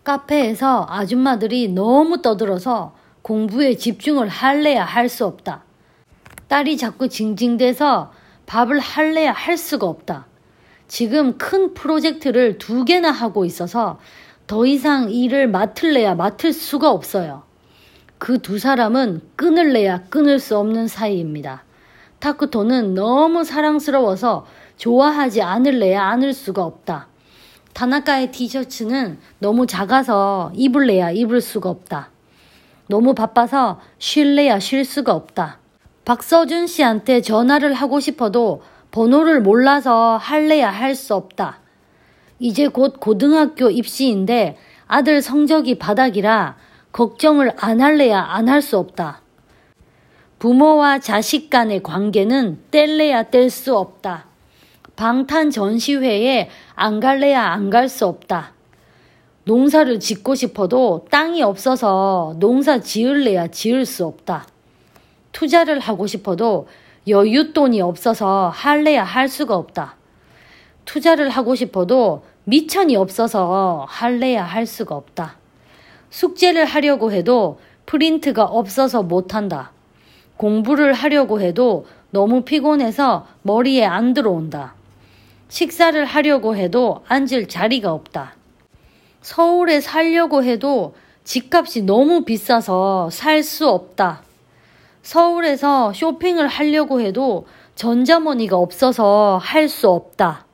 카페에서 아줌마들이 너무 떠들어서 공부에 집중을 할래야 할 수 없다. 딸이 자꾸 징징대서 밥을 할래야 할 수가 없다. 지금 큰 프로젝트를 2개나 하고 있어서 더 이상 일을 맡을래야 맡을 수가 없어요. 그 2사람은 끊을래야 끊을 수 없는 사이입니다. 타쿠토는 너무 사랑스러워서 좋아하지 않을래야 않을 수가 없다. 타나카의 티셔츠는 너무 작아서 입을래야 입을 수가 없다. 너무 바빠서 쉴래야 쉴 수가 없다. 박서준 씨한테 전화를 하고 싶어도 번호를 몰라서 할래야 할 수 없다. 이제 곧 고등학교 입시인데 아들 성적이 바닥이라 걱정을 안 할래야 안 할 수 없다. 부모와 자식 간의 관계는 뗄래야 뗄 수 없다. 방탄 전시회에 안 갈래야 안 갈 수 없다. 농사를 짓고 싶어도 땅이 없어서 농사 지을래야 지을 수 없다. 투자를 하고 싶어도 여윳돈이 없어서 할래야 할 수가 없다. 투자를 하고 싶어도 미천이 없어서 할래야 할 수가 없다. 숙제를 하려고 해도 프린트가 없어서 못한다. 공부를 하려고 해도 너무 피곤해서 머리에 안 들어온다. 식사를 하려고 해도 앉을 자리가 없다. 서울에 살려고 해도 집값이 너무 비싸서 살 수 없다. 서울에서 쇼핑을 하려고 해도 전자머니가 없어서 할 수 없다.